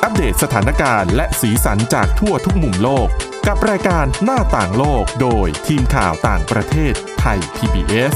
อัปเดตสถานการณ์และสีสันจากทั่วทุกมุมโลกกับรายการหน้าต่างโลกโดยทีมข่าวต่างประเทศไทย PBS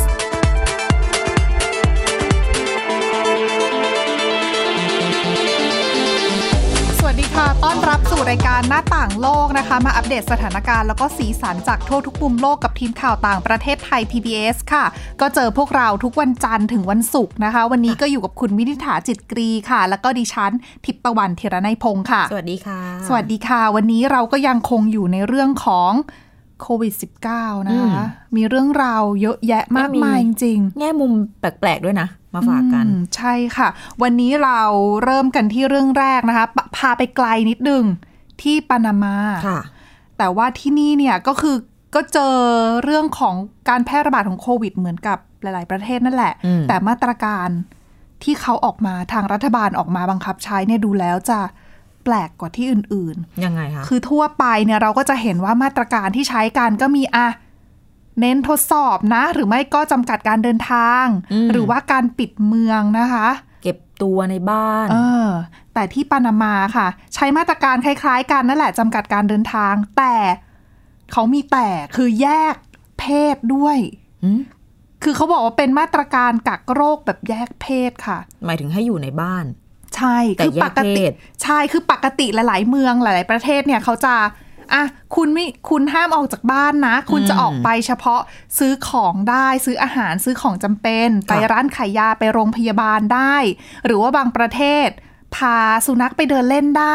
ต้อนรับสู่รายการหน้าต่างโลกนะคะมาอัปเดตสถานการณ์แล้วก็สีสันจากทั่วทุกมุมโลกกับทีมข่าวต่างประเทศไทย PBS ค่ะก็เจอพวกเราทุกวันจันทร์ถึงวันศุกร์นะคะวันนี้ก็อยู่กับคุณวินิษฐาจิตกรีค่ะแล้วก็ดิฉันทิพย์ตะวันธีรนัยพงค์ค่ะสวัสดีค่ะสวัสดีค่ะวันนี้เราก็ยังคงอยู่ในเรื่องของโควิด -19 นะคะมีเรื่องราวเยอะแยะมากมายจริงๆแง่มุมแปลกๆด้วยนะมาฝากกันใช่ค่ะวันนี้เราเริ่มกันที่เรื่องแรกนะคะพาไปไกลนิดนึงที่ปานามาแต่ว่าที่นี่เนี่ยก็เจอเรื่องของการแพร่ระบาดของโควิดเหมือนกับหลายๆประเทศนั่นแหละแต่มาตรการที่เขาออกมาทางรัฐบาลออกมาบังคับใช้เนี่ยดูแล้วจะแปลกกว่าที่อื่นๆยังไงคะคือทั่วไปเนี่ยเราก็จะเห็นว่ามาตรการที่ใช้กันก็มีเน้นทดสอบนะหรือไม่ก็จำกัดการเดินทางหรือว่าการปิดเมืองนะคะเก็บตัวในบ้านแต่ที่ปานามาค่ะใช้มาตรการคล้ายๆกันนั่นแหละจำกัดการเดินทางแต่เขามีแต่คือแยกเพศด้วยคือเขาบอกว่าเป็นมาตรการกักโรคแบบแยกเพศค่ะหมายถึงให้อยู่ในบ้านใช่คือปกติใช่คือปกติหลายๆเมืองหลายๆประเทศเนี่ยเขาจะคุณห้ามออกจากบ้านนะคุณจะออกไปเฉพาะซื้อของได้ซื้ออาหารซื้อของจำเป็นไปร้านขายยาไปโรงพยาบาลได้หรือว่าบางประเทศพาสุนัขไปเดินเล่นได้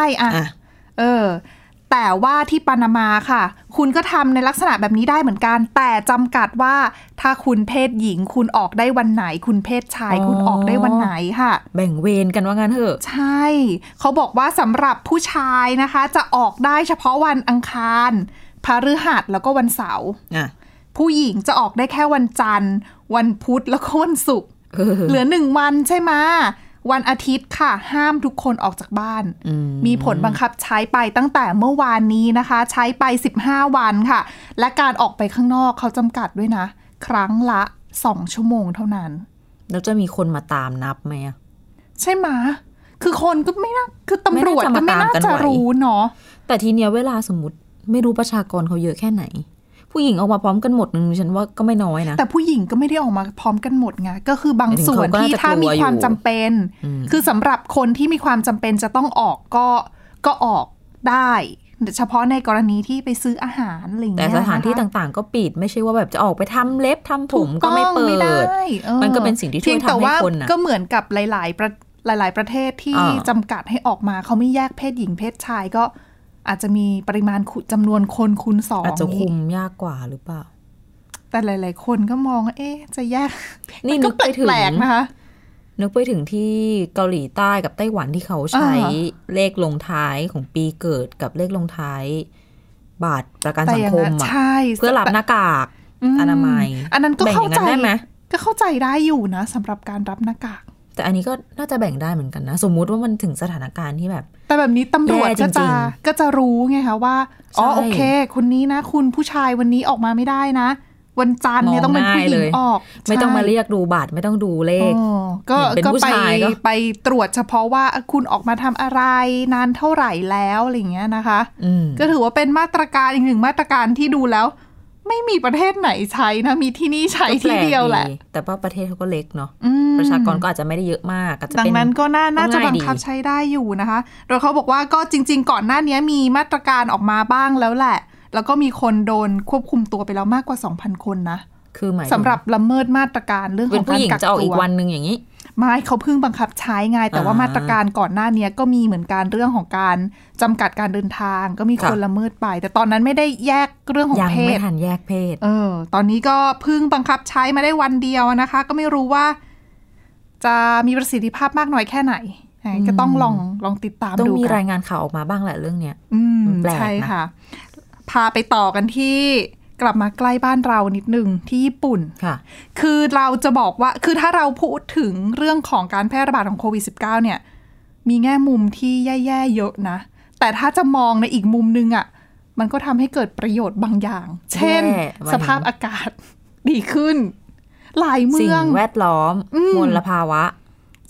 แต่ว่าที่ปานามาค่ะคุณก็ทำในลักษณะแบบนี้ได้เหมือนกันแต่จำกัดว่าถ้าคุณเพศหญิงคุณออกได้วันไหนคุณเพศชายคุณออกได้วันไหนค่ะแบ่งเวรกันว่างั้นเถอะใช่เขาบอกว่าสำหรับผู้ชายนะคะจะออกได้เฉพาะวันอังคารพฤหัสแล้วก็วันเสาร์ผู้หญิงจะออกได้แค่วันจันทร์วันพุธแล้วก็วันศุกร์เหลือ1วันใช่ไหมวันอาทิตย์ค่ะห้ามทุกคนออกจากบ้านมีผลบังคับใช้ไปตั้งแต่เมื่อวานนี้นะคะใช้ไป15วันค่ะและการออกไปข้างนอกเขาจำกัดด้วยนะครั้งละ2ชั่วโมงเท่านั้นแล้วจะมีคนมาตามนับไหมใช่ไหมคือคนก็ไม่น่าคือตำรวจก็ไม่น่าจะรู้เนาะแต่ทีเนี้ยเวลาสมมติไม่รู้ประชากรเขาเยอะแค่ไหนผู้หญิงออกมาพร้อมกันหมดนึงฉันว่าก็ไม่น้อยนะแต่ผู้หญิงก็ไม่ได้ออกมาพร้อมกันหมดไงก็คือบางส่วนที่ถ้ามีความจำเป็นคือสำหรับคนที่มีความจำเป็นจะต้องออกก็ออกได้เฉพาะในกรณีที่ไปซื้ออาหารอะไรอย่างเงี้ยแต่สถานที่ต่างๆก็ปิดไม่ใช่ว่าแบบจะออกไปทำเล็บทำผมก็ไม่เปิดมันก็เป็นสิ่งที่ช่วยทำให้คนก็เหมือนกับหลายประเทศที่จำกัดให้ออกมาเขาไม่แยกเพศหญิงเพศชายก็อาจจะมีปริมาณจำนวนคนคูณ2 อาจจะคุมยากกว่าหรือเปล่าแต่หลายๆคนก็มองจะแยกนี่นึกไปถึงแปลกนะคะนึกไปถึงที่เกาหลีใต้กับไต้หวันที่เขาใช้เลขลงท้ายของปีเกิดกับเลขลงท้ายบัตรประกันสังคมเพื่อรับหน้ากากอนามัยอันนั้นก็เข้าใจได้ไหมก็เข้าใจได้อยู่นะสำหรับการรับหน้ากากแต่อันนี้ก็น่าจะแบ่งได้เหมือนกันนะสมมุติว่ามันถึงสถานการณ์ที่แบบแต่แบบนี้ตำรวจก็จะรู้ไงคะว่าโอเคคนนี้นะคุณผู้ชายวันนี้ออกมาไม่ได้นะวันจันทร์เนี่ยต้องเป็นผู้หญิงออกไม่ต้องมาเรียกดูบัตรไม่ต้องดูเลขก็ไปตรวจเฉพาะว่าคุณออกมาทำอะไรนานเท่าไหร่แล้วอะไรอย่างเงี้ยนะคะก็ถือว่าเป็นมาตรการอีกหนึ่งมาตรการที่ดูแล้วไม่มีประเทศไหนใช้นะมีที่นี่ใช้ที่เดียวแหละแต่ว่าประเทศเขาก็เล็กเนาะประชากรก็อาจจะไม่ได้เยอะมากดังนั้นก็น่าจะบังคับใช้ได้อยู่นะคะโดยเขาบอกว่าก็จริงๆก่อนหน้านี้มีมาตรการออกมาบ้างแล้วแหละแล้วก็มีคนโดนควบคุมตัวไปแล้วมากกว่า 2,000 คนนะคือหมายสำหรับละเมิดมาตรการเรื่องของการกักตัวจะออกอีกวันนึงอย่างนี้ไม่เขาเพิ่งบังคับใช้ไงแต่ว่ามาตรการก่อนหน้านี้ก็มีเหมือนกันเรื่องของการจำกัดการเดินทางก็มีคนละเมิดไปแต่ตอนนั้นไม่ได้แยกเรื่องของเพศยังไม่ทันแยกเพศตอนนี้ก็เพิ่งบังคับใช้มาได้วันเดียวนะคะก็ไม่รู้ว่าจะมีประสิทธิภาพมากน้อยแค่ไหนก็ต้องลองติดตามดูต้องมีรายงานข่าวออกมาบ้างแหละเรื่องเนี้ยใช่ค่ะพาไปต่อกันที่กลับมาใกล้บ้านเรานิดนึงที่ญี่ปุ่นคือเราจะบอกว่าคือถ้าเราพูดถึงเรื่องของการแพร่ระบาดของโควิด -19 เนี่ยมีแง่มุมที่แย่ๆเยอะนะแต่ถ้าจะมองในอีกมุมนึงอ่ะมันก็ทำให้เกิดประโยชน์บางอย่างเช่นสภาพอากาศดีขึ้นหลายเมืองสิ่งแวดล้อมมลภาวะ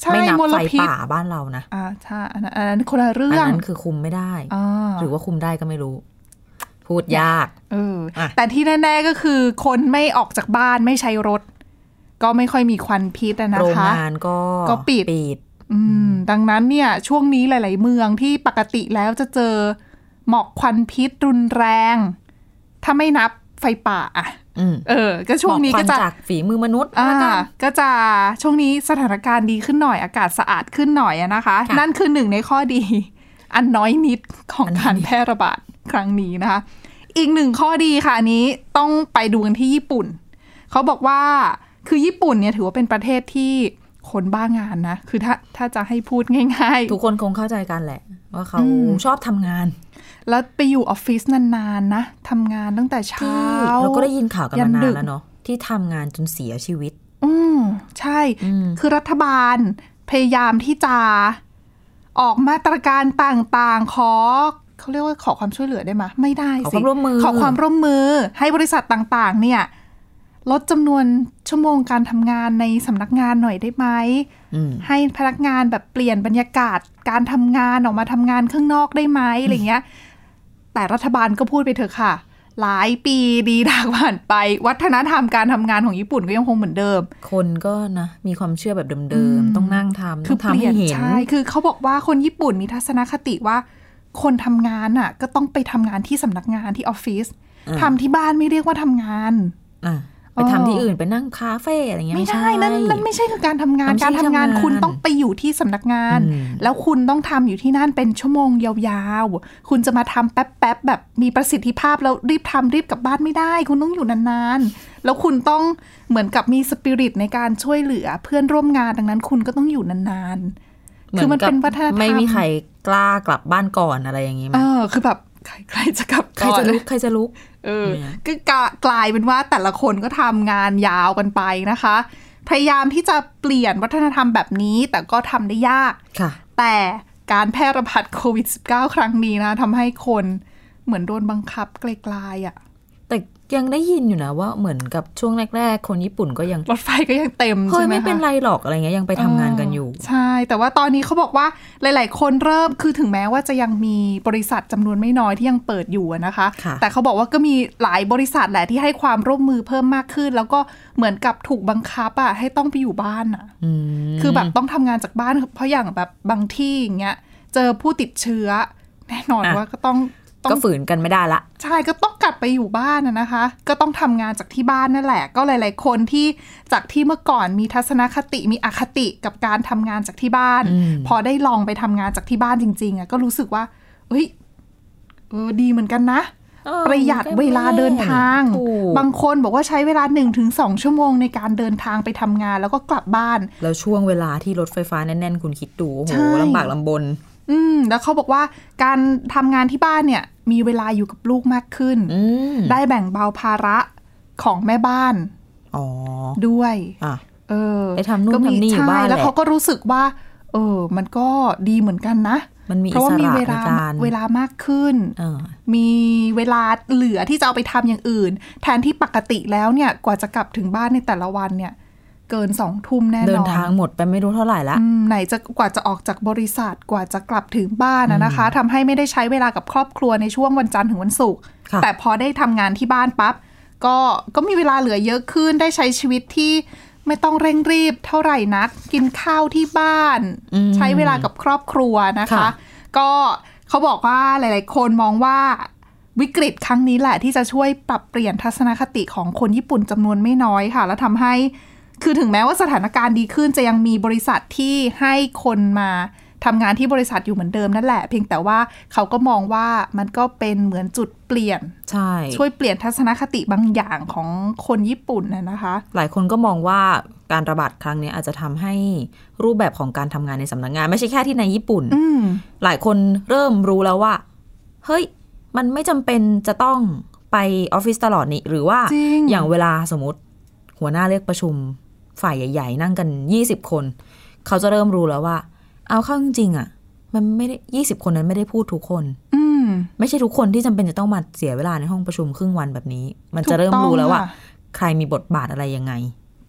ไม่นับไฟป่าบ้านเรานะใช่อันนั้นคนละเรื่องอันนั้นคือคุมไม่ได้หรือว่าคุมได้ก็ไม่รู้พูดยากแต่ที่แน่ๆก็คือคนไม่ออกจากบ้านไม่ใช้รถก็ไม่ค่อยมีควันพิษนะคะโรงงานก็ปิดดังนั้นเนี่ยช่วงนี้หลายๆเมืองที่ปกติแล้วจะเจอหมอกควันพิษรุนแรงถ้าไม่นับไฟป่าก็ช่วงนี้ก็จะจากฝีมือมนุษย์ก็จะช่วงนี้สถานการณ์ดีขึ้นหน่อยอากาศสะอาดขึ้นหน่อยนะคะนั่นคือหนึ่งในข้อดีอันน้อยนิดของการแพร่ระบาดครั้งนี้นะคะอีกหนึ่งข้อดีค่ะอันนี้ต้องไปดูกันที่ญี่ปุ่นเขาบอกว่าคือญี่ปุ่นเนี่ยถือว่าเป็นประเทศที่คนบ้างานนะคือถ้าจะให้พูดง่ายๆทุกคนคงเข้าใจกันแหละว่าเขาชอบทำงานแล้วไปอยู่ออฟฟิศนานๆนะทำงานตั้งแต่เช้าเราก็ได้ยินข่าวกันมานานแล้วเนาะที่ทำงานจนเสียชีวิตใช่คือรัฐบาลพยายามที่จะออกมาตรการต่างๆเขาเรียกว่าขอความช่วยเหลือได้ไหมไม่ได้สิขอความร่วมมือให้บริษัทต่างๆเนี่ยลดจำนวนชั่วโมงการทำงานในสำนักงานหน่อยได้ไหมให้พนักงานแบบเปลี่ยนบรรยากาศการทำงานออกมาทำงานข้างนอกได้ไหมอะไรเงี้ยแต่รัฐบาลก็พูดไปเถอะค่ะหลายปีดีดักผ่านไปวัฒนธรรมการทำงานของญี่ปุ่นก็ยังคงเหมือนเดิมคนก็นะมีความเชื่อแบบเดิมๆต้องนั่งทำคือทำให้เห็นใช่คือเขาบอกว่าคนญี่ปุ่นมีทัศนคติว่าคนทำงานอ่ะก็ต้องไปทำงานที่สำนักงานที่ออฟฟิศทำที่บ้านไม่เรียกว่าทำงานไปทำที่อื่นไปนั่งคาเฟ่อะไรเงี้ยไม่ใช่นั่นไม่ใช่คือการทำงานการทำงานคุณต้องไปอยู่ที่สำนักงานแล้วคุณต้องทำอยู่ที่นั่นเป็นชั่วโมงยาวๆคุณจะมาทำแป๊บๆแบบมีประสิทธิภาพแล้วรีบทำรีบกลับบ้านไม่ได้คุณต้องอยู่นานๆแล้วคุณต้องเหมือนกับมีสปิริตในการช่วยเหลือเพื่อนร่วมงานดังนั้นคุณก็ต้องอยู่นานๆคือมันเป็นวัฒนธรรมไม่มีใครกล้ากลับบ้านก่อนอะไรอย่างงี้มั้ยคือแบบใครจะกลับใครจะลุกก็กลายเป็นว่าแต่ละคนก็ทำงานยาวกันไปนะคะพยายามที่จะเปลี่ยนวัฒนธรรมแบบนี้แต่ก็ทำได้ยากแต่การแพร่ระบาดโควิด -19 ครั้งนี้นะทำให้คนเหมือนโดนบังคับไกลๆอ่ะแต่ยังได้ยินอยู่นะว่าเหมือนกับช่วงแรกๆคนญี่ปุ่นก็ยังรถไฟก็ยังเต็มใช่ไหมคะไม่เป็นไรหรอกอะไรเงี้ยยังไปทำงานกันอยู่ใช่แต่ว่าตอนนี้เขาบอกว่าหลายๆคนเริ่มคือถึงแม้ว่าจะยังมีบริษัทจำนวนไม่น้อยที่ยังเปิดอยู่นะคะแต่เขาบอกว่าก็มีหลายบริษัทแหละที่ให้ความร่วมมือเพิ่มมากขึ้นแล้วก็เหมือนกับถูกบังคับให้ต้องไปอยู่บ้านคือแบบต้องทำงานจากบ้านเพราะอย่างแบบบางที่อย่างเงี้ยเจอผู้ติดเชื้อแน่นอนว่าก็ฝืนกันไม่ได้ละใช่ก็ต้องกลับไปอยู่บ้านนะคะก็ต้องทำงานจากที่บ้านนั่นแหละก็หลายๆคนที่จากที่เมื่อก่อนมีทัศนคติมีอคติกับการทำงานจากที่บ้านพอได้ลองไปทำงานจากที่บ้านจริงๆก็รู้สึกว่าดีเหมือนกันนะประหยัดเวลาเดินทางบางคนบอกว่าใช้เวลา 1-2 ชั่วโมงในการเดินทางไปทำงานแล้วก็กลับบ้านแล้วช่วงเวลาที่รถไฟฟ้าแน่นๆคุณคิดดูโอ้โหลำบากลำบนแล้วเขาบอกว่าการทำงานที่บ้านเนี่ยมีเวลาอยู่กับลูกมากขึ้นได้แบ่งเบาภาระของแม่บ้านด้วยได้ทำนู่นทำนี่อยู่บ้านแล้วเขาก็รู้สึกว่ามันก็ดีเหมือนกันนะเพราะว่ามีเวลามากขึ้นมีเวลาเหลือที่จะเอาไปทำอย่างอื่นแทนที่ปกติแล้วเนี่ยกว่าจะกลับถึงบ้านในแต่ละวันเนี่ยเกิน 20:00 นแน่นอนเดินทางหมดไปไม่รู้เท่าไหร่ละไหนจะกว่าจะออกจากบริษัทกว่าจะกลับถึงบ้านนะคะทำให้ไม่ได้ใช้เวลากับครอบครัวในช่วงวันจันทร์ถึงวันศุกร์แต่พอได้ทำงานที่บ้านปั๊บก็มีเวลาเหลือเยอะขึ้นได้ใช้ชีวิตที่ไม่ต้องเร่งรีบเท่าไหร่นักกินข้าวที่บ้านใช้เวลากับครอบครัวนะคะก็เขาบอกว่าหลายๆคนมองว่าวิกฤตครั้งนี้แหละที่จะช่วยปรับเปลี่ยนทัศนคติของคนญี่ปุ่นจำนวนไม่น้อยค่ะแล้วทำให้คือถึงแม้ว่าสถานการณ์ดีขึ้นจะยังมีบริษัทที่ให้คนมาทำงานที่บริษัทอยู่เหมือนเดิมนั่นแหละเพียงแต่ว่าเขาก็มองว่ามันก็เป็นเหมือนจุดเปลี่ยนช่วยเปลี่ยนทัศนคติบางอย่างของคนญี่ปุ่นนะคะหลายคนก็มองว่าการระบาดครั้งนี้อาจจะทำให้รูปแบบของการทำงานในสำนักงานไม่ใช่แค่ที่ในญี่ปุ่นหลายคนเริ่มรู้แล้วว่าเฮ้ยมันไม่จำเป็นจะต้องไปออฟฟิศตลอดนี่หรือว่าอย่างเวลาสมมติหัวหน้าเรียกประชุมฝ่ายใหญ่ๆนั่งกัน20คนเขาจะเริ่มรู้แล้วว่าเอาเข้าจริงๆอ่ะมันไม่ได้20คนนั้นไม่ได้พูดทุกคนไม่ใช่ทุกคนที่จำเป็นจะต้องมาเสียเวลาในห้องประชุมครึ่งวันแบบนี้มันจะเริ่มรู้แล้วว่าใครมีบทบาทอะไรยังไง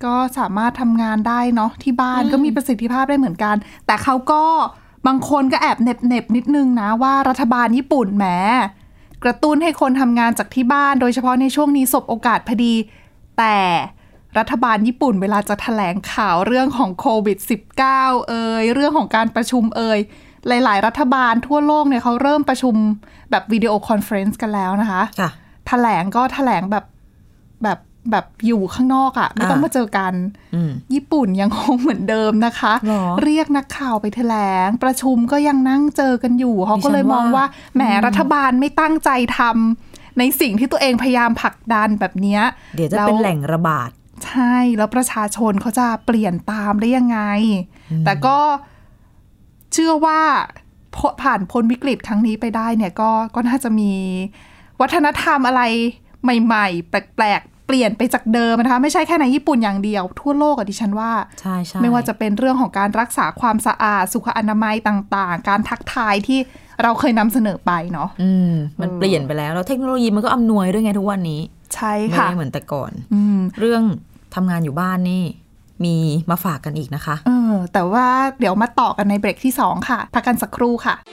ก็สามารถทำงานได้เนาะที่บ้านก็มีประสิทธิภาพได้เหมือนกันแต่เขาก็บางคนก็แอบเหน็บนิดนึงนะว่ารัฐบาลญี่ปุ่นแหมกระตุ้นให้คนทำงานจากที่บ้านโดยเฉพาะในช่วงนี้สบโอกาสพอดีแต่รัฐบาลญี่ปุ่นเวลาจะแถลงข่าวเรื่องของโควิด -19 เรื่องของการประชุมหลายๆรัฐบาลทั่วโลกเนี่ยเขาเริ่มประชุมแบบวิดีโอคอนเฟอเรนซ์กันแล้วนะคะแถลงก็แถลงแบบอยู่ข้างนอกอ่ะไม่ต้องมาเจอกันญี่ปุ่นยังคงเหมือนเดิมนะคะเรียกนักข่าวไปแถลงประชุมก็ยังนั่งเจอกันอยู่เขาก็เลยมองว่าแหมรัฐบาลไม่ตั้งใจทำในสิ่งที่ตัวเองพยายามผลักดันแบบนี้เดี๋ยวจะเป็นแหล่งระบาดใช่แล้วประชาชนเขาจะเปลี่ยนตามได้ยังไงแต่ก็เชื่อว่าผ่านพ้นวิกฤตครั้งนี้ไปได้เนี่ยก็น่าจะมีวัฒนธรรมอะไรใหม่ๆแปลกๆเปลี่ยนไปจากเดิมนะคะไม่ใช่แค่ในญี่ปุ่นอย่างเดียวทั่วโลกดิฉันว่าใช่ไม่ว่าจะเป็นเรื่องของการรักษาความสะอาดสุขอนามัยต่างๆการทักทายที่เราเคยนำเสนอไปเนาะมันเปลี่ยนไปแล้วเทคโนโลยีมันก็อำนวยด้วยไงทุกวันนี้ใช่ค่ะไม่เหมือนแต่ก่อนเรื่องทำงานอยู่บ้านนี่มีมาฝากกันอีกนะคะแต่ว่าเดี๋ยวมาต่อกันในเบรกที่2ค่ะพักกันสักครู่ค่ะ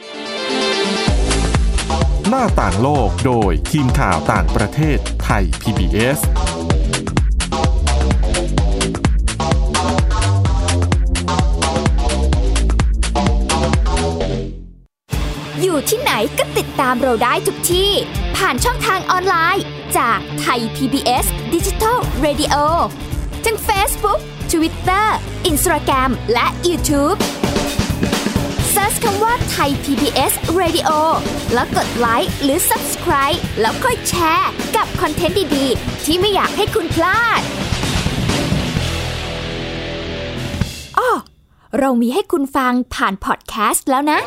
หน้าต่างโลกโดยทีมข่าวต่างประเทศไทย PBS อยู่ที่ไหนก็ติดตามเราได้ทุกที่ผ่านช่องทางออนไลน์จากไทย PBS Digital Radio ทั้ง Facebook, Twitter, Instagram และ YouTubeเสิร์ชคำว่าไทย PBS Radio แล้วกดไลค์หรือ Subscribe แล้วค่อยแชร์กับคอนเทนต์ดีๆที่ไม่อยากให้คุณพลาดอ้อเรามีให้คุณฟังผ่านพอดแคสต์แล้วนะ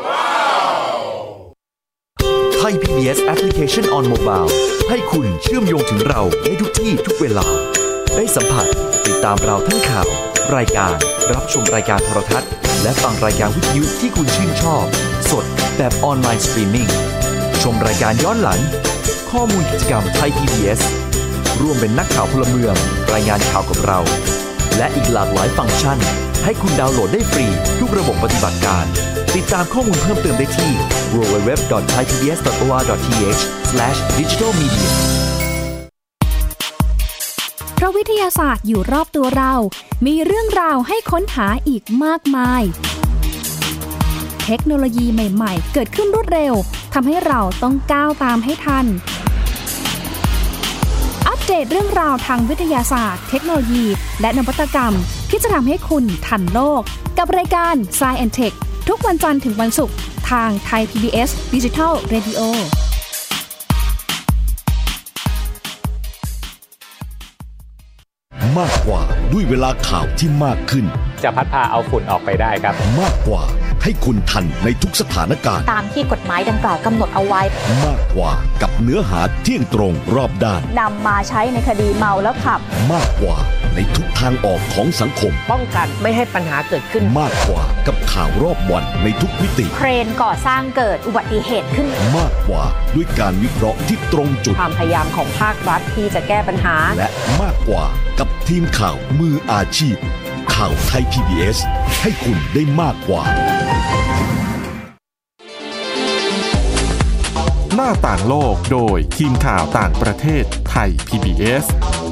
ไทย PBS Application on Mobile ให้คุณเชื่อมโยงถึงเราในทุกที่ทุกเวลาได้สัมผัสติดตามเราทั้งข่าวรายการรับชมรายการโทรทัศน์และฟังรายการวิทยุที่คุณชื่นชอบสดแบบออนไลน์สตรีมมิ่งชมรายการย้อนหลังข้อมูลกิจกรรมไทย PBS ร่วมเป็นนักข่าวพลเมืองรายงานข่าวกับเราและอีกหลากหลายฟังก์ชันให้คุณดาวน์โหลดได้ฟรีทุกระบบปฏิบัติการติดตามข้อมูลเพิ่มเติมได้ที่ www.thaipbs.or.th/digitalmedia เพราะวิทยาศาสตร์อยู่รอบตัวเรามีเรื่องราวให้ค้นหาอีกมากมายเทคโนโลยีใหม่ๆเกิดขึ้นรวดเร็วทำให้เราต้องก้าวตามให้ทันอัปเดตเรื่องราวทางวิทยาศาสตร์เทคโนโลยีและนวัตกรรมที่จะทำให้คุณทันโลกกับรายการ Science and Tech ทุกวันจันทร์ถึงวันศุกร์ทางไทย PBS Digital Radio มากกว่าด้วยเวลาข่าวที่มากขึ้นจะพัดพาเอาฝุ่นออกไปได้ครับมากกว่าให้คุณทันในทุกสถานการณ์ตามที่กฎหมายดังกล่าวกำหนดเอาไว้มากกว่ากับเนื้อหาเที่ยงตรงรอบด้านนำมาใช้ในคดีเมาแล้วขับมากกว่าในทุกทางออกของสังคมป้องกันไม่ให้ปัญหาเกิดขึ้นมากกว่ากับข่าวรอบวันในทุกมิติเครนก่อสร้างเกิดอุบัติเหตุขึ้นมากกว่าด้วยการวิเคราะห์ที่ตรงจุดความพยายามของภาครัฐที่จะแก้ปัญหาและมากกว่ากับทีมข่าวมืออาชีพข่าวไทย PBS ให้คุณได้มากกว่าหน้าต่างโลกโดยทีมข่าวต่างประเทศไทย PBS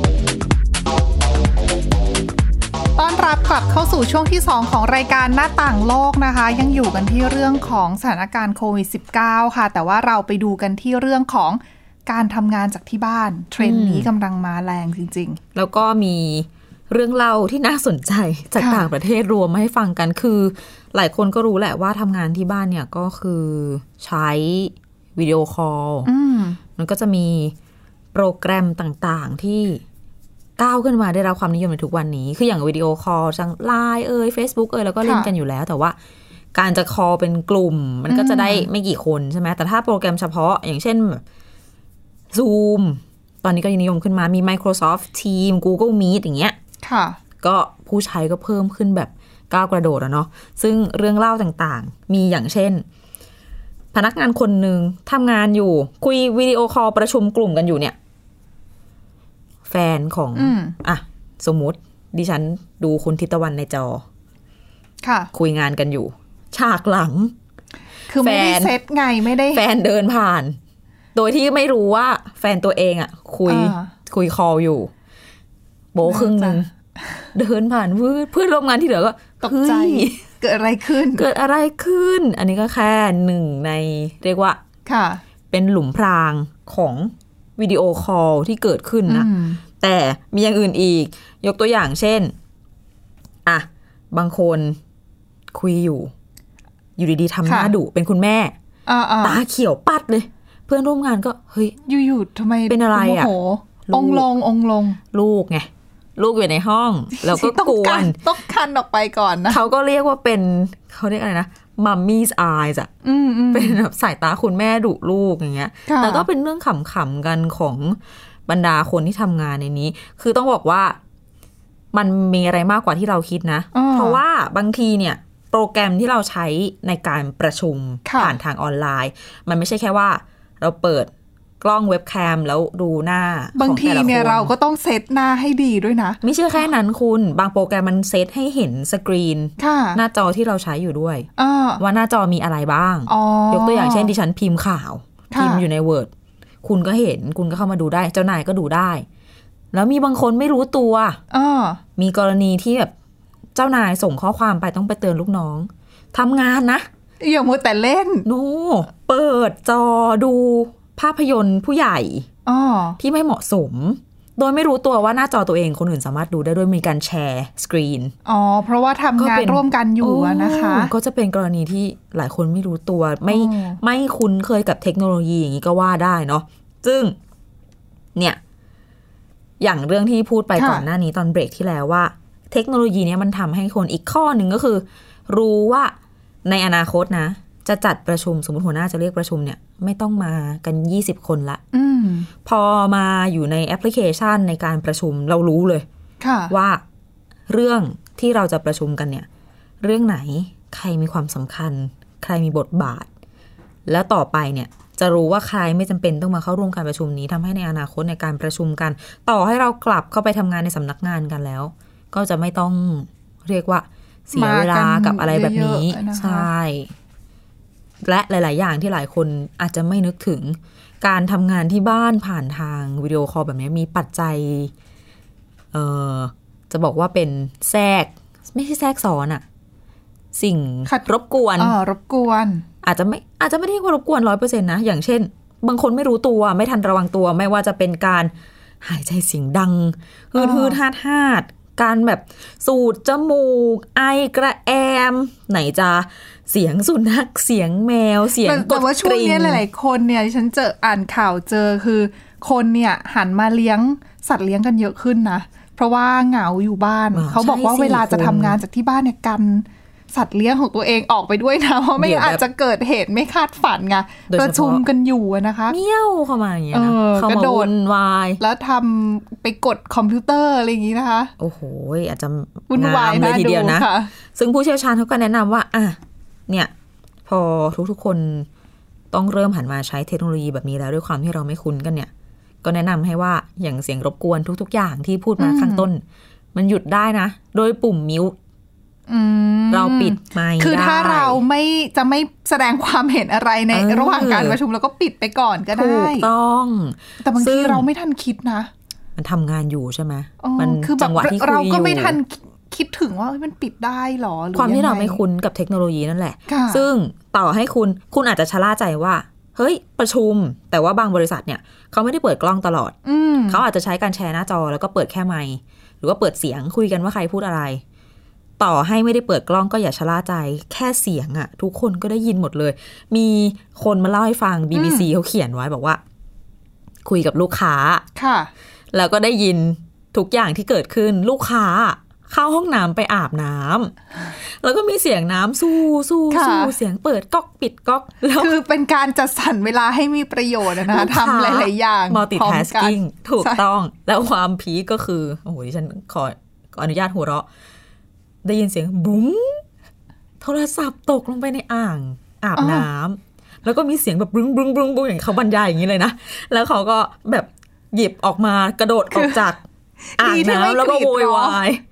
ต้อนรับกลับเข้าสู่ช่วงที่2ของรายการหน้าต่างโลกนะคะยังอยู่กันที่เรื่องของสถานการณ์โควิด -19 ค่ะแต่ว่าเราไปดูกันที่เรื่องของการทำงานจากที่บ้านเทรนด์นี้กำลังมาแรงจริงๆแล้วก็มีเรื่องเล่าที่น่าสนใจจากต่างประเทศรวมมาให้ฟังกันคือหลายคนก็รู้แหละว่าทำงานที่บ้านเนี่ยก็คือใช้วิดีโอคอลมันก็จะมีโปรแกรมต่างๆที่ก้าวขึ้นมาได้รับความนิยมในทุกวันนี้คืออย่างวิดีโอคอลทาง LINE Facebook แล้วก็เล่นกันอยู่แล้วแต่ว่าการจะคอลเป็นกลุ่มมันก็จะได้ไม่กี่คนใช่ไหมแต่ถ้าโปรแกรมเฉพาะอย่างเช่น Zoom ตอนนี้ก็นิยมขึ้นมามี Microsoft Teams Google Meet อย่างเงี้ยก็ผู้ใช้ก็เพิ่มขึ้นแบบก้าวกระโดดเนาะซึ่งเรื่องเล่าต่างๆมีอย่างเช่นพนักงานคนหนึ่งทำงานอยู่คุยวิดีโอคอลประชุมกลุ่มกันอยู่เนี่ยแฟนของสมมุติดิฉันดูคุณทิพย์ตะวันในจอค่ะคุยงานกันอยู่ฉากหลังคือไม่ได้เซตไงไม่ได้แฟนเดินผ่านโดยที่ไม่รู้ว่าแฟนตัวเองอ่ะคุยคอลอยู่โบครึ่งนึงเดินผ่านเพื่อนร่วมงานที่เหลือก็ตกใจเกิดอะไรขึ้นอันนี้ก็แค่หนึ่งในเรียกว่าค่ะเป็นหลุมพรางของวิดีโอคอลที่เกิดขึ้นนะแต่มีอย่างอื่นอีกยกตัวอย่างเช่นอ่ะบางคนคุยอยู่ดีๆทำหน้าดุเป็นคุณแม่ตาเขียวปัดเลยเพื่อนร่วมงานก็เฮ้ยอยู่ๆทำไมเป็นอะไรอ่ะองลงลูกไงลูกอยู่ในห้องแล้วก็กวนต้องคันออกไปก่อนนะเขาก็เรียกว่าเป็นเขาเรียกอะไรนะมัมมี่อายส์อ่ะเป็นแบบสายตาคุณแม่ดุลูกอย่างเงี้ยแต่ก็เป็นเรื่องขำๆกันของบรรดาคนที่ทำงานในนี้คือต้องบอกว่ามันมีอะไรมากกว่าที่เราคิดนะเพราะว่าบางทีเนี่ยโปรแกรมที่เราใช้ในการประชุมผ่านทางออนไลน์มันไม่ใช่แค่ว่าเราเปิดกล้องเว็บแคมแล้วดูหน้าบางทีเนี่ยเราก็ต้องเซตหน้าให้ดีด้วยนะไม่ใช่แค่นั้นคุณบางโปรแกรมมันเซตให้เห็นสกรีนหน้าจอที่เราใช้อยู่ด้วยว่าหน้าจอมีอะไรบ้างยกตัวอย่างเช่นดิฉันพิมพ์ข่าวพิมพ์อยู่ใน Word คุณก็เห็นคุณก็เข้ามาดูได้เจ้านายก็ดูได้แล้วมีบางคนไม่รู้ตัวมีกรณีที่แบบเจ้านายส่งข้อความไปต้องไปเตือนลูกน้องทำงานนะอย่ามัวแต่เล่นเปิดจอดูภาพยนตร์ผู้ใหญ่ที่ไม่เหมาะสมโดยไม่รู้ตัวว่าหน้าจอตัวเองคนอื่นสามารถดูได้ด้วยมีการแชร์สกรีนเพราะว่าทำงานร่วมกันอยู่นะคะก็จะเป็นกรณีที่หลายคนไม่รู้ตัวไม่คุ้นเคยกับเทคโนโลยีอย่างนี้ก็ว่าได้เนาะซึ่งเนี่ยอย่างเรื่องที่พูดไปก่อนหน้านี้ตอนเบรกที่แล้วว่าเทคโนโลยีนี้มันทำให้คนอีกข้อหนึ่งก็คือรู้ว่าในอนาคตนะจะจัดประชุมสมมติหัวหน้าจะเรียกประชุมเนี่ยไม่ต้องมากัน20คนละพอมาอยู่ในแอปพลิเคชันในการประชุมเรารู้เลยว่าเรื่องที่เราจะประชุมกันเนี่ยเรื่องไหนใครมีความสำคัญใครมีบทบาทแล้วต่อไปเนี่ยจะรู้ว่าใครไม่จำเป็นต้องมาเข้าร่วมการประชุมนี้ทำให้ในอนาคตในการประชุมกันต่อให้เรากลับเข้าไปทำงานในสำนักงานกันแล้วก็จะไม่ต้องเรียกว่าเสียเวลากับอะไรแบบนี้ใช่และหลายๆอย่างที่หลายคนอาจจะไม่นึกถึงการทำงานที่บ้านผ่านทางวิดีโอคอลแบบนี้มีปัจจัยจะบอกว่าเป็นแทรกไม่ใช่แทรกซ้อนอะสิ่งรบกวนอาจจะไม่ได้เรียกว่ารบกวน 100% นะอย่างเช่นบางคนไม่รู้ตัวไม่ทันระวังตัวไม่ว่าจะเป็นการหายใจเสียงดังฮืดๆฮาดการแบบสูดจมูกไอกระแอมไหนจะเสียงสุนัขเสียงแมวเสียงกดกริ่งแต่ว่าช่วงนี้หลายๆคนเนี่ยฉันเจออ่านข่าวเจอคือคนเนี่ยหันมาเลี้ยงสัตว์เลี้ยงกันเยอะขึ้นนะเพราะว่าเหงาอยู่บ้านเขาบอกว่าเวลาจะทำงานจากที่บ้านเนี่ยกันสัตว์เลี้ยงของตัวเองออกไปด้วยนะเพราะไม่อาจจะเกิดเหตุไม่คาดฝันไงประชุมกันอยู่นะคะเมี่ยวเข้ามาอย่างเงี้ยนะเขามาวุ่นวายแล้วทำไปกดคอมพิวเตอร์อะไรอย่างงี้นะคะโอ้โหอาจจะวุ่นวายเลยทีเดียวนะซึ่งผู้เชี่ยวชาญเขาก็แนะนำว่าเนี่ยพอทุกๆคนต้องเริ่มหันมาใช้เทคโนโลยีแบบนี้แล้วด้วยความที่เราไม่คุ้นกันเนี่ยก็แนะนำให้ว่าอย่างเสียงรบกวนทุกๆอย่างที่พูดมาข้างต้นมันหยุดได้นะโดยปุ่มมิวเราปิดไมค์ได้คือถ้าเราจะไม่แสดงความเห็นอะไรในระหว่างการประชุมแล้วก็ปิดไปก่อนก็ได้ถูกต้องแต่บางทีเราไม่ทันคิดนะมันทำงานอยู่ใช่ไหมมันคือจังหวะที่คุยอยู่เราก็ไม่ทันคิดถึงว่ามันปิดได้หรอความที่เราไม่คุ้นกับเทคโนโลยีนั่นแหละซึ่งต่อให้คุณอาจจะชะล่าใจว่าเฮ้ยประชุมแต่ว่าบางบริษัทเนี่ยเขาไม่ได้เปิดกล้องตลอดเขาอาจจะใช้การแชร์หน้าจอแล้วก็เปิดแค่ไมค์หรือว่าเปิดเสียงคุยกันว่าใครพูดอะไรต่อให้ไม่ได้เปิดกล้องก็อย่าชะล่าใจแค่เสียงอะทุกคนก็ได้ยินหมดเลยมีคนมาเล่าให้ฟัง BBC เขาเขียนไว้บอกว่าคุยกับลูกค้าค่ะแล้วก็ได้ยินทุกอย่างที่เกิดขึ้นลูกค้าเข้าห้องน้ำไปอาบน้ำแล้วก็มีเสียงน้ำสู้เสียงเปิดก๊อกปิดก๊อกคือเป็นการจัดสรรเวลาให้มีประโยชน์นะคะทำหลายๆอย่าง multitasking ถูกต้องแล้วความพีคก็คือโอ้โหดิฉันขออนุญาตหัวเราะได้ยินเสียงบุ้งโทรศัพท์ตกลงไปในอ่างอาบน้ำแล้วก็มีเสียงแบบบึ้งบึ้งบึ้งบึ้งอย่างเขาบรรยายอย่างนี้เลยนะแล้วเขาก็แบบหยิบออกมากระโดดออกจากอ่างน้ำแล้วก็โวยวาย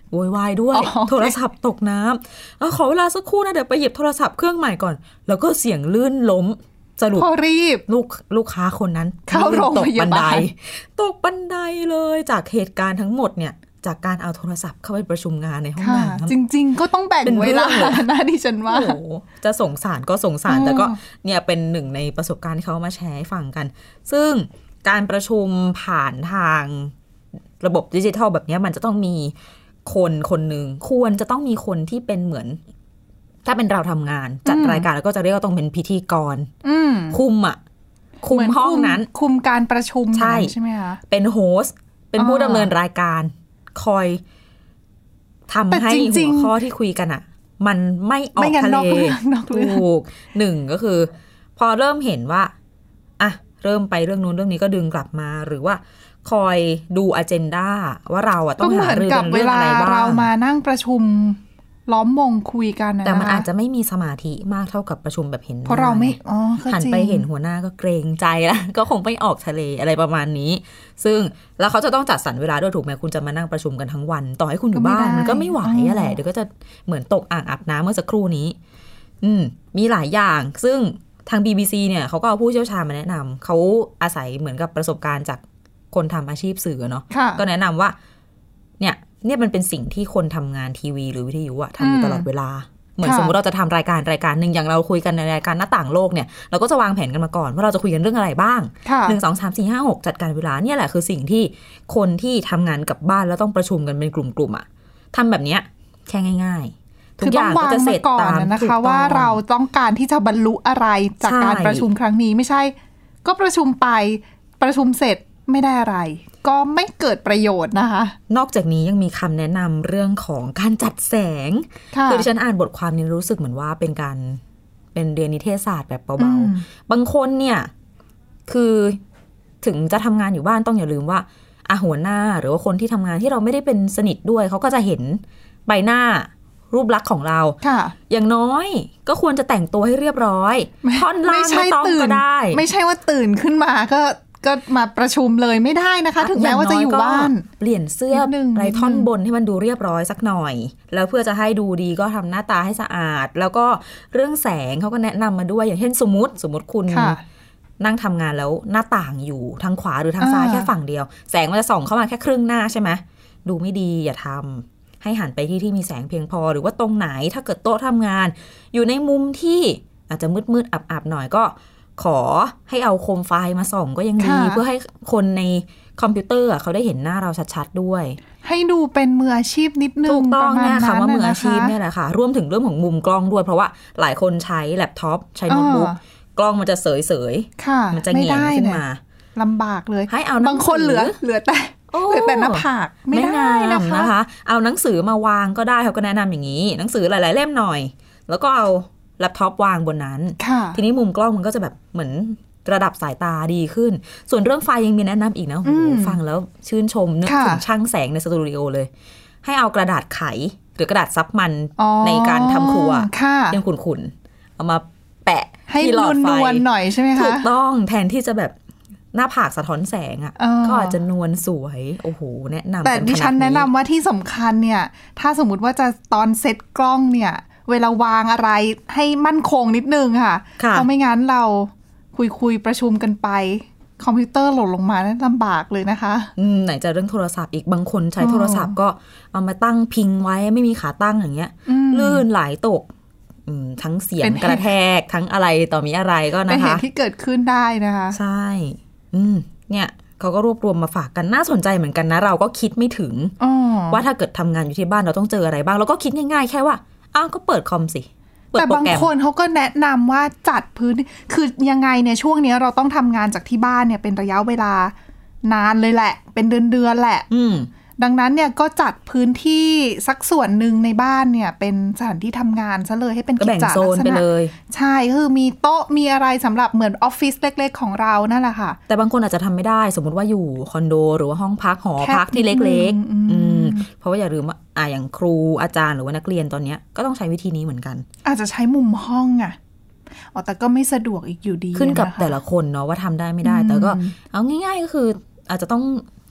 โวยวายด้วยโทรศัพท์ตกน้ำขอเวลาสักครู่นะเดี๋ยวไปหยิบโทรศัพท์เครื่องใหม่ก่อนแล้วก็เสียงลื่นล้มสรุปรีบลูกค้าคนนั้นเข้าโรงพยาบาลตกบันไดเลยจากเหตุการณ์ทั้งหมดเนี่ยจากการเอาโทรศัพท์เข้าไปประชุมงานในห้องน้ำจริงๆก็ต้องแบ่งเวลานะดิฉันว่าจะสงสารก็สงสารแต่ก็เนี่ยเป็นหนึ่งในประสบการณ์ที่เขามาแชร์ให้ฟังกันซึ่งการประชุมผ่านทางระบบดิจิทัลแบบนี้มันจะต้องมีคนหนึ่งควรจะต้องมีคนที่เป็นเหมือนถ้าเป็นเราทำงานจัดรายการแล้วก็จะเรียกว่าต้องเป็นพิธีกรคุมห้องนั้นคุมการประชุมใช่ไหมคะเป็นโฮสต์เป็นผู้ดำเนินรายการคอยทำให้หัวข้อที่คุยกันอ่ะมันไม่ออกทะเลถูกหนึ่งก็คือพอเริ่มเห็นว่าอ่ะเริ่มไปเรื่องนู้นเรื่องนี้ก็ดึงกลับมาหรือว่าคอยดูอเจนดาว่าเราอ่ะต้องหารือกันเรื่องอะไรบ้างเรามานั่งประชุมล้อมวงคุยกันนะแต่มันอาจจะไม่มีสมาธิมากเท่ากับประชุมแบบเห็นเพราะเราไม่หันไปเห็นหัวหน้าก็เกรงใจแล้วก็คงไม่ออกทะเลอะไรประมาณนี้ซึ่งแล้วเขาจะต้องจัดสรรเวลาด้วยถูกไหมคุณจะมานั่งประชุมกันทั้งวันต่อให้คุณอยู่บ้านมันก็ไม่ไหวแหละเดี๋ยวก็จะเหมือนตกอ่างอาบน้ำเมื่อสักครู่นี้มีหลายอย่างซึ่งทาง BBC เนี่ยเขาก็เอาผู้เชี่ยวชาญมาแนะนำเขาอาศัยเหมือนกับประสบการณ์จากคนทำอาชีพสื่อเนาะก็แนะนำว่าเนี่ยมันเป็นสิ่งที่คนทำงานทีวีหรือวิทยุอะทำอยู่ตลอดเวลาเหมือนสมมติเราจะทำรายการหนึ่งอย่างเราคุยกันในรายการหน้าต่างโลกเนี่ยเราก็จะวางแผนกันมาก่อนว่าเราจะคุยกันเรื่องอะไรบ้าง1 2 3 4 5 6จัดการเวลาเนี่ยแหละคือสิ่งที่คนที่ทำงานกับบ้านแล้วต้องประชุมกันเป็นกลุ่มๆอะทำแบบเนี้ยแค่ง่ายๆทุกอย่างก็จะเสร็จตามนะคะว่าเราต้องการที่จะบรรลุอะไรจากการประชุมครั้งนี้ไม่ใช่ก็ประชุมไปประชุมเสร็จไม่ได้อะไรก็ไม่เกิดประโยชน์นะคะนอกจากนี้ยังมีคำแนะนำเรื่องของการจัดแสงคือดิฉันอ่านบทความนี้รู้สึกเหมือนว่าเป็นเรียนนิเทศศาสตร์แบบเบาๆบางคนเนี่ยคือถึงจะทำงานอยู่บ้านต้องอย่าลืมว่าหัวหน้าหรือว่าคนที่ทำงานที่เราไม่ได้เป็นสนิทด้วยเขาก็จะเห็นใบหน้ารูปลักษณ์ของเราอย่างน้อยก็ควรจะแต่งตัวให้เรียบร้อยท่อนล่างไม่ต้องก็ได้ไม่ใช่ว่าตื่นขึ้นมาก็มาประชุมเลยไม่ได้นะคะถึงแม้ว่าจะอยู่บ้านเปลี่ยนเสื้อไรท่อนบนให้มันดูเรียบร้อยสักหน่อยแล้วเพื่อจะให้ดูดีก็ทำหน้าตาให้สะอาดแล้วก็เรื่องแสงเขาก็แนะนำมาด้วยอย่างเช่นสมมติคุณนั่งทำงานแล้วหน้าต่างอยู่ทางขวาหรือทางซ้ายแค่ฝั่งเดียวแสงมันจะส่องเข้ามาแค่ครึ่งหน้าใช่ไหมดูไม่ดีอย่าทำให้หันไปที่มีแสงเพียงพอหรือว่าตรงไหนถ้าเกิดโต๊ะทำงานอยู่ในมุมที่อาจจะมืดอับหน่อยก็ขอให้เอาโคมไฟมาส่องก็ยังดีเพื่อให้คนในคอมพิวเตอร์เขาได้เห็นหน้าเราชัดๆด้วยให้ดูเป็นมืออาชีพนิดนึงถูกต้องแน่ค่ะว่ามืออาชีพเนี่ยแหละค่ะรวมถึงเรื่องของมุมกล้องด้วยเพราะว่าหลายคนใช้แล็ปท็อปใช้โน้ตบุ๊กกล้องมันจะเสยๆมันจะเงียบขึ้นมาลำบากเลยให้เอาบางคนเหลือแต่หน้าผากไม่ได้นะคะเอาหนังสือมาวางก็ได้เขาก็แนะนำอย่างนี้หนังสือหลายๆเล่มหน่อยแล้วก็เอาแล็ปท็อปวางบนนั้นทีนี้มุมกล้องมันก็จะแบบเหมือนระดับสายตาดีขึ้นส่วนเรื่องไฟยังมีแนะนำอีกนะโอ้โหฟังแล้วชื่นชมนึกถึงช่างแสงในสตูดิโอเลยให้เอากระดาษไขหรือกระดาษซับมันในการทำครัวยังขุ่นๆเอามาแปะที่หลอดไฟหน่อยใช่ไหมคะถูกต้องแทนที่จะแบบหน้าผากสะท้อนแสงอ่ะก็อาจจะนวลสวยโอ้โหแนะนำแต่ดิฉันแนะนำว่าที่สำคัญเนี่ยถ้าสมมติว่าจะตอนเซตกล้องเนี่ยเวลาวางอะไรให้มั่นคงนิดนึงค่ะเพราะไม่งั้นเราคุยประชุมกันไปคอมพิวเตอร์หล่นลงมาลำบากเลยนะคะไหนจะเรื่องโทรศัพท์อีกบางคนใช้โทรศัพท์ก็เอามาตั้งพิงไว้ไม่มีขาตั้งอย่างเงี้ยลื่นไหลตกทั้งเสียงกระแทกทั้งอะไรต่อมีอะไรก็นะคะเป็นเหตุที่เกิดขึ้นได้นะคะใช่เนี่ยเขาก็รวบรวมมาฝากกันน่าสนใจเหมือนกันนะเราก็คิดไม่ถึงว่าถ้าเกิดทำงานอยู่ที่บ้านเราต้องเจออะไรบ้างเราก็คิดง่ายๆแค่ว่าก็เปิดคอมสิแต่บางคนเขาก็แนะนำว่าจัดพื้นคือยังไงเนี่ยช่วงนี้เราต้องทำงานจากที่บ้านเนี่ยเป็นระยะเวลานานเลยแหละเป็นเดือนแหละดังนั้นเนี่ยก็จัดพื้นที่สักส่วนหนึ่งในบ้านเนี่ยเป็นสถานที่ทำงานซะเลยให้เป็นกิจลักษณะใช่คือมีโต๊ะมีอะไรสำหรับเหมือนออฟฟิศเล็กๆของเรานั่นแหละค่ะแต่บางคนอาจจะทำไม่ได้สมมติว่าอยู่คอนโดหรือว่าห้องพักหอพักที่เล็กๆเพราะว่าอย่าลืมว่าอย่างครูอาจารย์หรือว่านักเรียนตอนนี้ก็ต้องใช้วิธีนี้เหมือนกันอาจจะใช้มุมห้องแต่ก็ไม่สะดวกอีกอยู่ดีขึ้นกับแต่ละคนเนาะว่าทำได้ไม่ได้แต่ก็เอาง่ายๆก็คืออาจจะต้อง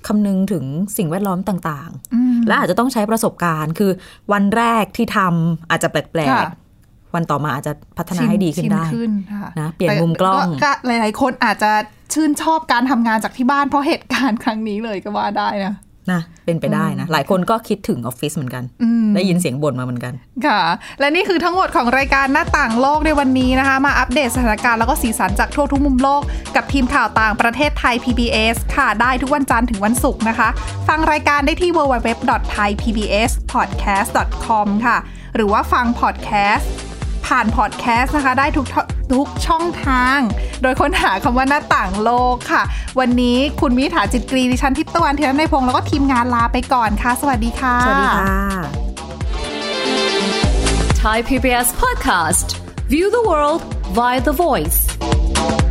คำนึงถึงสิ่งแวดล้อมต่างๆและอาจจะต้องใช้ประสบการณ์คือวันแรกที่ทำอาจจะแปลกๆวันต่อมาอาจจะพัฒนาให้ดีขึ้นได้นะเปลี่ยนมุมกล้องก็หลายๆคนอาจจะชื่นชอบการทำงานจากที่บ้านเพราะเหตุการณ์ครั้งนี้เลยก็ว่าได้นะเป็นไปได้นะหลายคนก็คิดถึงออฟฟิศเหมือนกันได้ยินเสียงบ่นมาเหมือนกันค่ะและนี่คือทั้งหมดของรายการหน้าต่างโลกในวันนี้นะคะมาอัปเดตสถานการณ์แล้วก็สีสันจากทั่วทุกมุมโลกกับทีมข่าวต่างประเทศไทย PBS ค่ะได้ทุกวันจันทร์ถึงวันศุกร์นะคะฟังรายการได้ที่ www.thaipbspodcast.com ค่ะหรือว่าฟังพอดแคสต์ผ่านพอดแคสต์นะคะได้ทุกช่องทางโดยค้นหาคำว่าหน้าต่างโลกค่ะวันนี้คุณวิถาจิตกรีดิฉันทิพย์ตะวันธีรนัยพงษ์แล้วก็ทีมงานลาไปก่อนค่ะสวัสดีค่ะสวัสดีค่ะ Thai PBS Podcast View the world via the voice